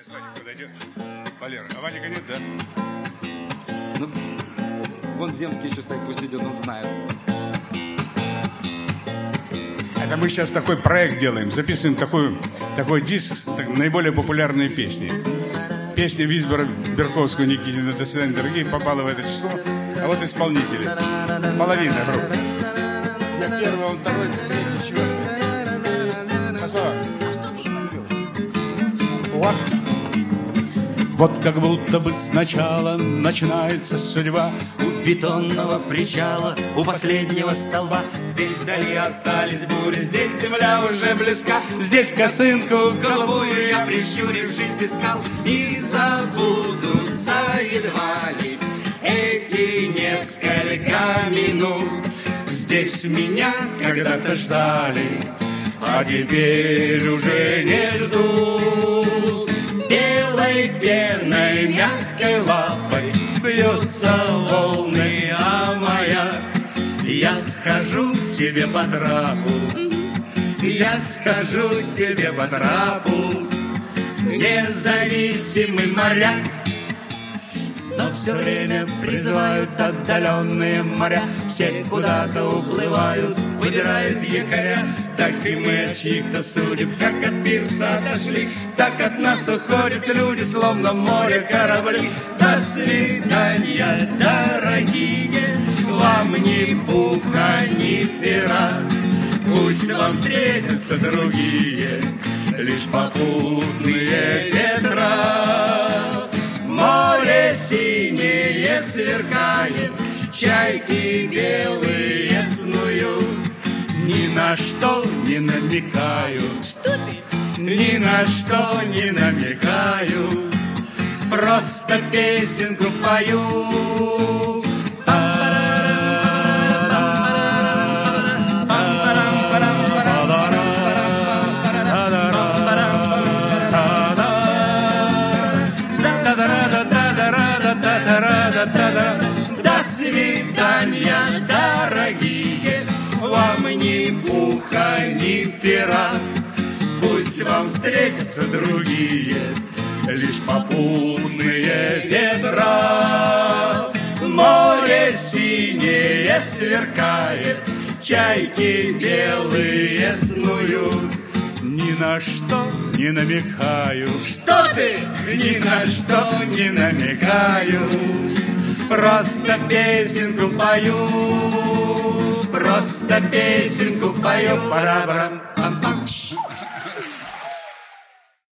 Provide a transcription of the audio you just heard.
Вадик подойдет. Валера, а Вадика нет, да? Ну, вон Земский еще стоит, пусть идет, он знает. Это мы сейчас такой проект делаем, записываем такой диск, наиболее популярные песни. Песня Визбора, Берковского, Никитина «До свидания, дорогие» попала в это число. А вот исполнители. Половина группы. Я первый, он второй, третий, четвертый. Хорошо. Вот. Вот как будто бы сначала начинается судьба. У бетонного причала, у последнего столба. Здесь вдали остались бури, здесь земля уже близка. Здесь косынку Голубую я, прищурившись, искал. И забудутся едва ли эти несколько минут. Здесь меня когда-то ждали, а теперь уже не ждут. Белой пеной, мягкой лапой бьются волны, а маяк. Я схожу себе по трапу, я схожу себе по трапу, независимый моряк. Но все время призывают отдаленные моря, все куда-то уплывают, выбирают якоря. Так и мы от чьих-то судеб, как от пирса отошли, так от нас уходят люди, словно море корабли. До свидания, дорогие, вам ни пуха, ни пера. Пусть вам встретятся другие, лишь попутные ветра. Море синее сверкает, чайки белые снуют. Ни на что не намекаю. Что ты? Ни на что не намекаю. Просто песенку пою. До свидания, дорогие, вам ни пуха, ни пера. Пусть вам встретятся другие, лишь попутные ветра. Море синее сверкает, чайки белые снуют. Ни на что не намекаю. Что ты? Ни на что не намекаю. Просто песенку пою, просто песенку пою. Пара-барам.